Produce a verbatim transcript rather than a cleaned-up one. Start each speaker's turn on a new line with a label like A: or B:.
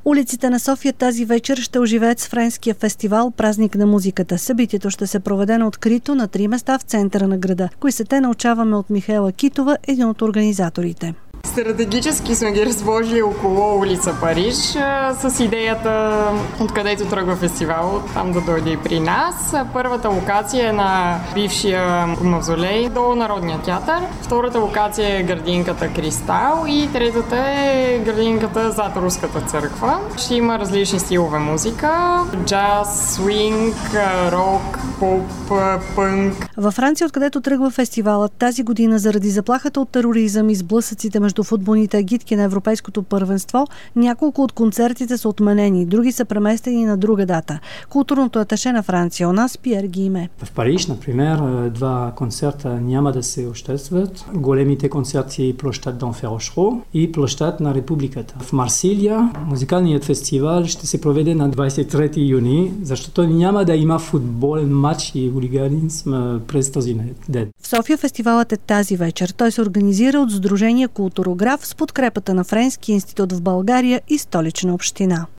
A: Улиците на София тази вечер ще оживеят с френския фестивал "Празник на музиката". Събитието ще се проведе на открито на три места в центъра на града. Кои са те, научаваме от Михаела Китова, един от организаторите.
B: Стратегически сме ги разложили около улица Париж с идеята откъдето тръгва фестивал, там да дойде и при нас. Първата локация е на бившия мавзолей до Народния театър. Втората локация е градинката Кристал и третата е градинката зад Руската църква. Ще има различни стилове музика: джаз, свинг, рок, поп, пънк.
A: Във Франция, откъдето тръгва фестивалът, тази година заради заплахата от тероризъм и сблъсъците между футболните агитки на Европейското първенство, няколко от концертите са отменени, други са преместени на друга дата. Културното аташе на Франция у нас Пиер Гиме.
C: В Париж, например, два концерта няма да се обществат. Големите концерти площад Д'Enfer Rochereau и площад на Републиката. В Марсилия музикалният фестивал ще се проведе на двадесет и трети юни, защото няма да има футболен матч и хулиганизъм през този ден.
A: В София фестивалът е тази вечер. Той се организира от Сдружение Културограф с подкрепата на Френския институт в България и Столична община.